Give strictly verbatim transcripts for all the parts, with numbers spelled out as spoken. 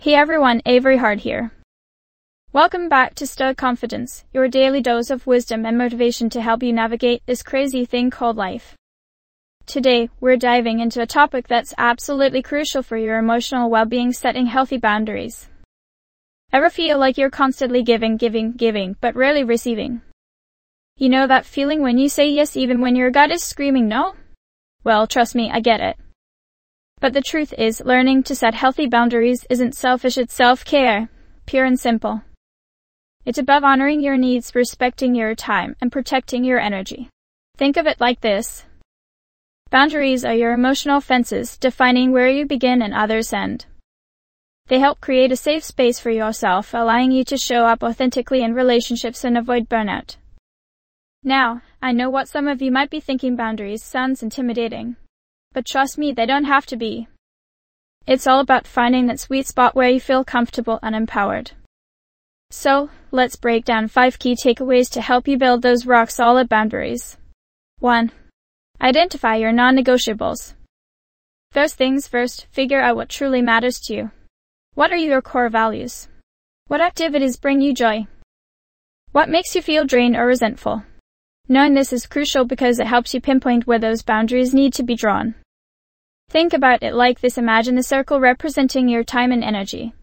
Hey everyone, Avery Hard here. Welcome back to Stoic Confidence, your daily dose of wisdom and motivation to help you navigate this crazy thing called life. Today, we're diving into a topic that's absolutely crucial for your emotional well-being: setting healthy boundaries. Ever feel like you're constantly giving, giving, giving, but rarely receiving? You know that feeling when you say yes even when your gut is screaming no? Well, trust me, I get it. But the truth is, learning to set healthy boundaries isn't selfish, it's self-care, pure and simple. It's about honoring your needs, respecting your time, and protecting your energy. Think of it like this. Boundaries are your emotional fences, defining where you begin and others end. They help create a safe space for yourself, allowing you to show up authentically in relationships and avoid burnout. Now, I know what some of you might be thinking: boundaries sounds intimidating. But trust me, they don't have to be. It's all about finding that sweet spot where you feel comfortable and empowered. So, let's break down five key takeaways to help you build those rock-solid boundaries. one. Identify your non-negotiables. First things first, figure out what truly matters to you. What are your core values? What activities bring you joy? What makes you feel drained or resentful? Knowing this is crucial because it helps you pinpoint where those boundaries need to be drawn. Think about it like this: imagine a circle representing your time and energy.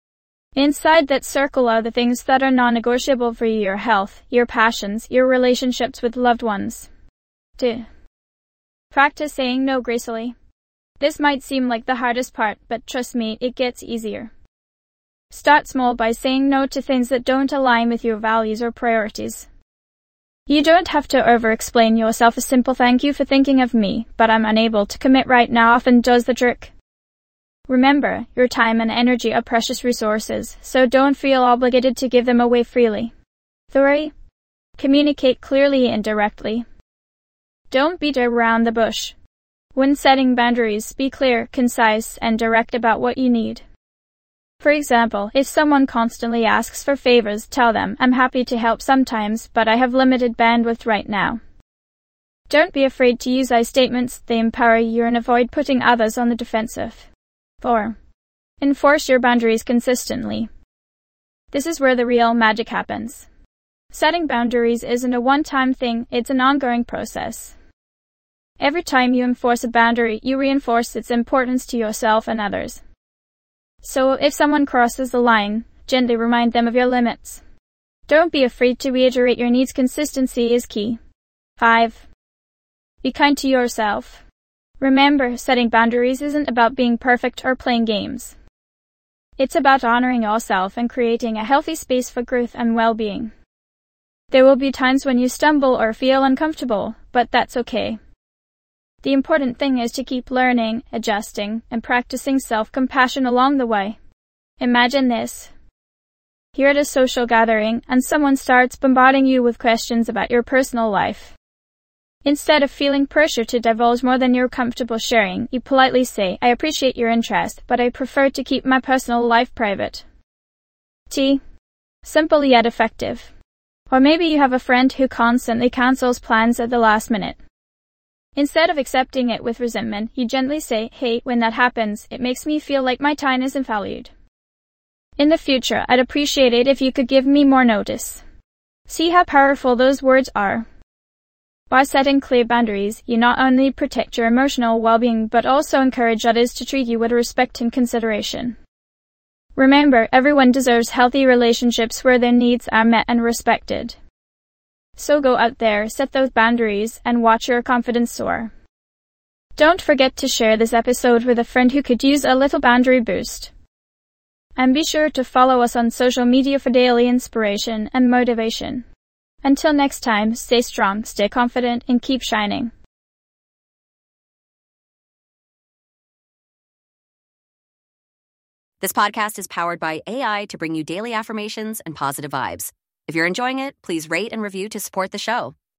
Inside that circle are the things that are non-negotiable for you: your health, your passions, your relationships with loved ones. two. Practice saying no gracefully. This might seem like the hardest part, but trust me, it gets easier. Start small by saying no to things that don't align with your values or priorities. You don't have to over-explain yourself. A simple "thank you for thinking of me, but I'm unable to commit right now" often does the trick. Remember, your time and energy are precious resources, so don't feel obligated to give them away freely. three. Communicate clearly and directly. Don't beat around the bush. When setting boundaries, be clear, concise, and direct about what you need. For example, if someone constantly asks for favors, tell them, "I'm happy to help sometimes, but I have limited bandwidth right now." Don't be afraid to use I statements. They empower you and avoid putting others on the defensive. four. Enforce your boundaries consistently. This is where the real magic happens. Setting boundaries isn't a one-time thing, it's an ongoing process. Every time you enforce a boundary, you reinforce its importance to yourself and others. So if someone crosses the line, gently remind them of your limits. Don't be afraid to reiterate your needs. Consistency is key. five. Be kind to yourself. Remember, setting boundaries isn't about being perfect or playing games. It's about honoring yourself and creating a healthy space for growth and well-being. There will be times when you stumble or feel uncomfortable, but that's okay. The important thing is to keep learning, adjusting, and practicing self-compassion along the way. Imagine this. You're at a social gathering, and someone starts bombarding you with questions about your personal life. Instead of feeling pressure to divulge more than you're comfortable sharing, you politely say, "I appreciate your interest, but I prefer to keep my personal life private." T. Simple yet effective. Or maybe you have a friend who constantly cancels plans at the last minute. Instead of accepting it with resentment, you gently say, "Hey, when that happens, it makes me feel like my time isn't valued. In the future, I'd appreciate it if you could give me more notice." See how powerful those words are? By setting clear boundaries, you not only protect your emotional well-being but also encourage others to treat you with respect and consideration. Remember, everyone deserves healthy relationships where their needs are met and respected. So go out there, set those boundaries, and watch your confidence soar. Don't forget to share this episode with a friend who could use a little boundary boost. And be sure to follow us on social media for daily inspiration and motivation. Until next time, stay strong, stay confident, and keep shining. This podcast is powered by A I to bring you daily affirmations and positive vibes. If you're enjoying it, please rate and review to support the show.